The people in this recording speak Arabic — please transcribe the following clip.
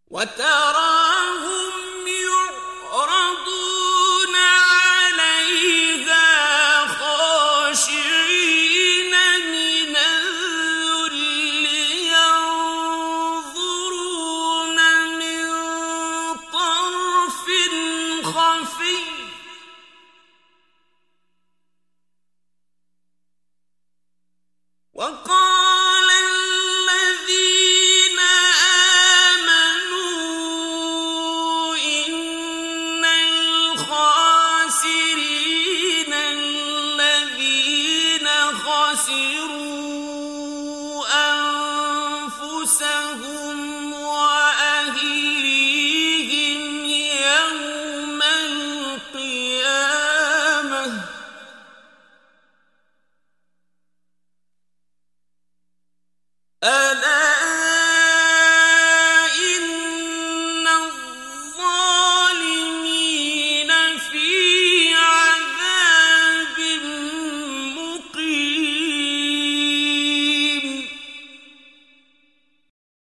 وتراهم يعرضون عليها خاشعين من الذل ينظرون من طرف خفي وقال الذين آمنوا إن الخاسرين الذين خسروا أنفسهم